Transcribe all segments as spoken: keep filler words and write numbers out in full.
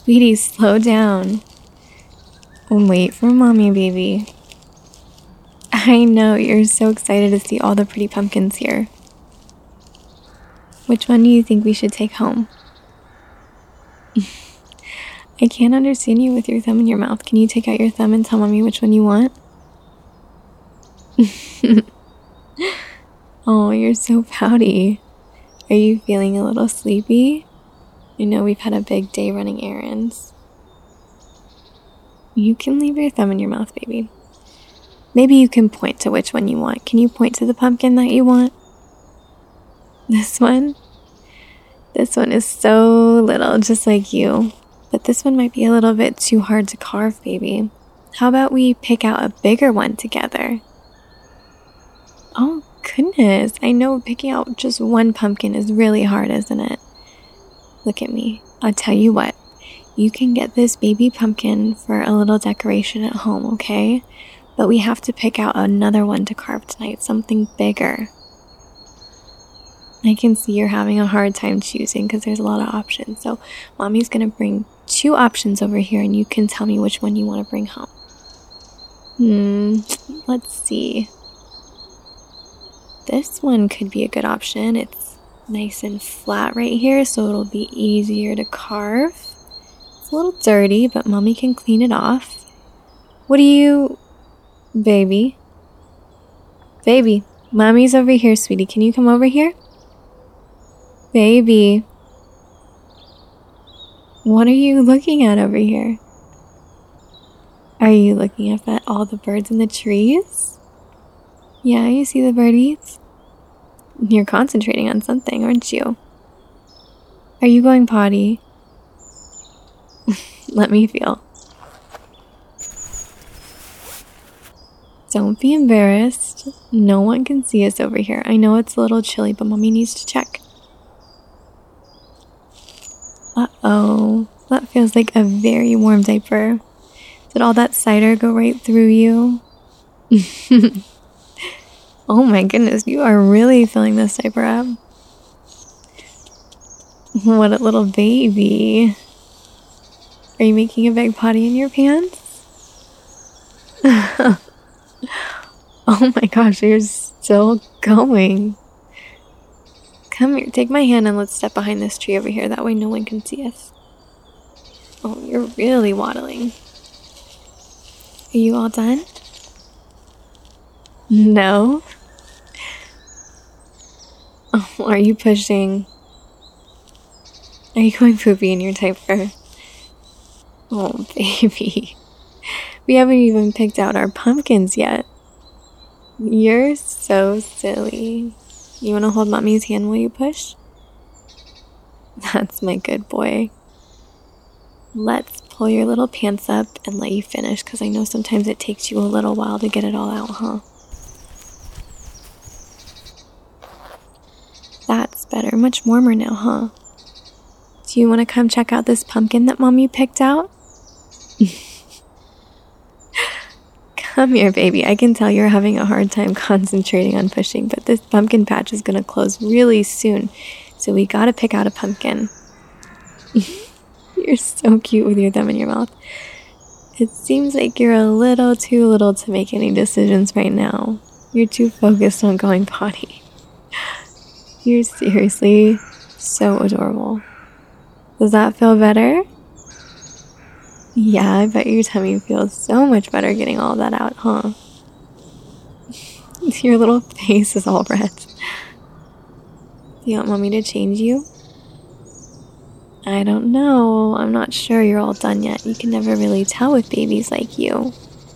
Sweetie, slow down. Wait for mommy, baby. I know, you're so excited to see all the pretty pumpkins here. Which one do you think we should take home? I can't understand you with your thumb in your mouth. Can you take out your thumb and tell mommy which one you want? Oh, you're so pouty. Are you feeling a little sleepy? I know we've had a big day running errands. You can leave your thumb in your mouth, baby. Maybe you can point to which one you want. Can you point to the pumpkin that you want? This one? This one is so little, just like you. But this one might be a little bit too hard to carve, baby. How about we pick out a bigger one together? Oh, goodness. I know picking out just one pumpkin is really hard, isn't it? Look at me. I'll tell you what. You can get this baby pumpkin for a little decoration at home, okay? But we have to pick out another one to carve tonight, something bigger. I can see you're having a hard time choosing because there's a lot of options. So mommy's going to bring two options over here and you can tell me which one you want to bring home. Hmm, let's see. This one could be a good option. It's nice and flat right here, so it'll be easier to carve. It's a little dirty, but mommy can clean it off. What do you... Baby? Baby, mommy's over here, sweetie. Can you come over here? Baby. What are you looking at over here? Are you looking up at all the birds in the trees? Yeah, you see the birdies? You're concentrating on something, aren't you? Are you going potty? Let me feel. Don't be embarrassed. No one can see us over here. I know it's a little chilly, but mommy needs to check. Uh-oh. That feels like a very warm diaper. Did all that cider go right through you? Oh my goodness, you are really filling this diaper up. What a little baby. Are you making a big potty in your pants? Oh my gosh, you're still going. Come here, take my hand and let's step behind this tree over here. That way no one can see us. Oh, you're really waddling. Are you all done? No? Oh, are you pushing? Are you going poopy in your diaper? Oh, baby. We haven't even picked out our pumpkins yet. You're so silly. You want to hold mommy's hand while you push? That's my good boy. Let's pull your little pants up and let you finish, because I know sometimes it takes you a little while to get it all out, huh? That's better. Much warmer now, huh? Do you want to come check out this pumpkin that mommy picked out? Come here, baby. I can tell you're having a hard time concentrating on pushing, but this pumpkin patch is going to close really soon, so we got to pick out a pumpkin. You're so cute with your thumb in your mouth. It seems like you're a little too little to make any decisions right now. You're too focused on going potty. You're seriously so adorable. Does that feel better? Yeah, I bet your tummy feels so much better getting all that out, huh? Your little face is all red. Do you want mommy to change you? I don't know. I'm not sure you're all done yet. You can never really tell with babies like you.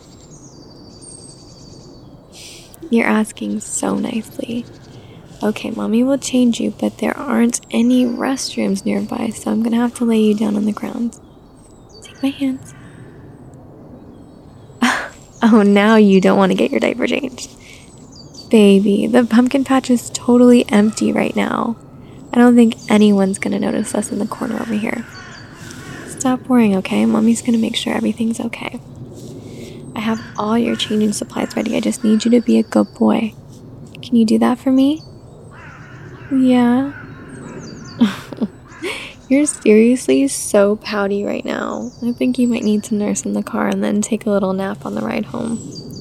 You're asking so nicely. Okay, mommy will change you, but there aren't any restrooms nearby, so I'm gonna have to lay you down on the ground. Take my hands. Oh, now you don't want to get your diaper changed. Baby, the pumpkin patch is totally empty right now. I don't think anyone's gonna notice us in the corner over here. Stop worrying, okay? Mommy's gonna make sure everything's okay. I have all your changing supplies ready. I just need you to be a good boy. Can you do that for me? Yeah. You're seriously so pouty right now. I think you might need to nurse in the car and then take a little nap on the ride home.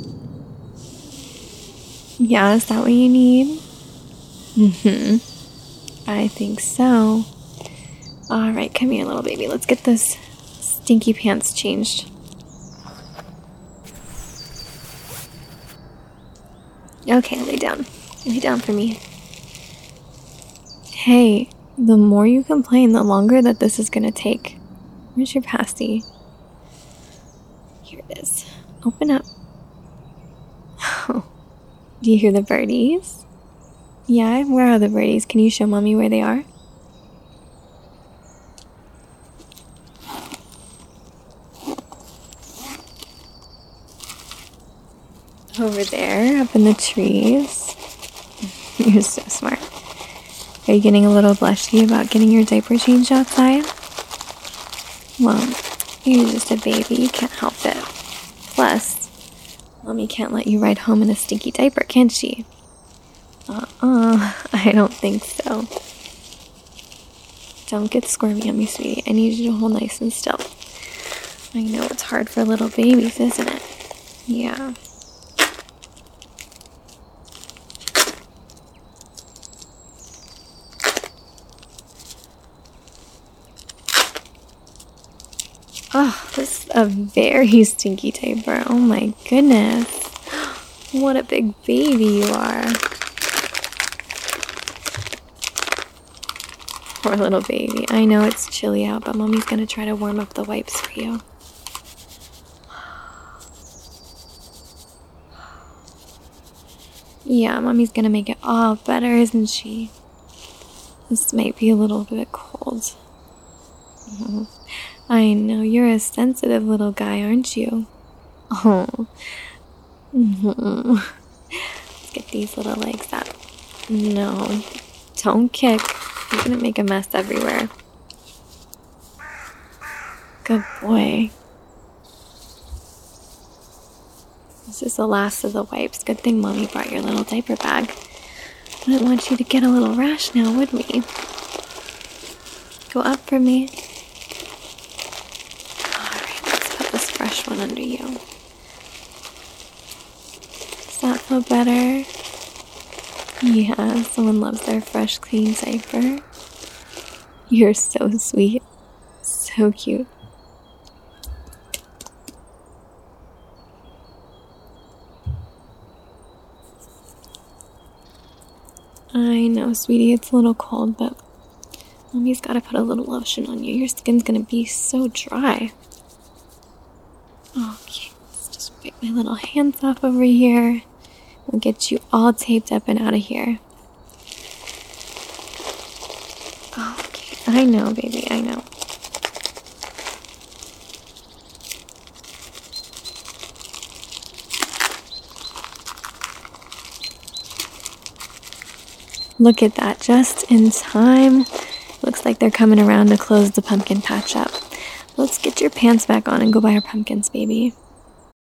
Yeah, is that what you need? Mm-hmm. I think so. Alright, come here, little baby. Let's get those stinky pants changed. Okay, lay down. Lay down for me. Hey, the more you complain, the longer that this is gonna take. Where's your pasty? Here it is. Open up. Oh, do you hear the birdies? Yeah, where are the birdies? Can you show mommy where they are? Over there, up in the trees. You're so smart. Are you getting a little blushy about getting your diaper changed outside? Well, you're just a baby, you can't help it. Plus, mommy can't let you ride home in a stinky diaper, can she? Uh-uh, I don't think so. Don't get squirmy on me, sweetie. I need you to hold nice and still. I know it's hard for little babies, isn't it? Yeah. Oh, this is a very stinky diaper. Oh my goodness. What a big baby you are. Poor little baby. I know it's chilly out, but mommy's gonna try to warm up the wipes for you. Yeah, mommy's gonna make it all better, isn't she? This might be a little bit cold. Mm-hmm. I know, you're a sensitive little guy, aren't you? Oh. Mm-hmm. Let's get these little legs up. No, don't kick. You're gonna make a mess everywhere. Good boy. This is the last of the wipes. Good thing mommy brought your little diaper bag. Wouldn't want you to get a little rash now, would we? Go up for me. Fresh one under you. Does that feel better? Yeah, someone loves their fresh, clean diaper. You're so sweet. So cute. I know, sweetie, it's a little cold, but mommy's gotta put a little lotion on you. Your skin's gonna be so dry. Okay, let's just wipe my little hands off over here. We'll get you all taped up and out of here. Okay, I know, baby, I know. Look at that, just in time. Looks like they're coming around to close the pumpkin patch up. Let's get your pants back on and go buy our pumpkins, baby.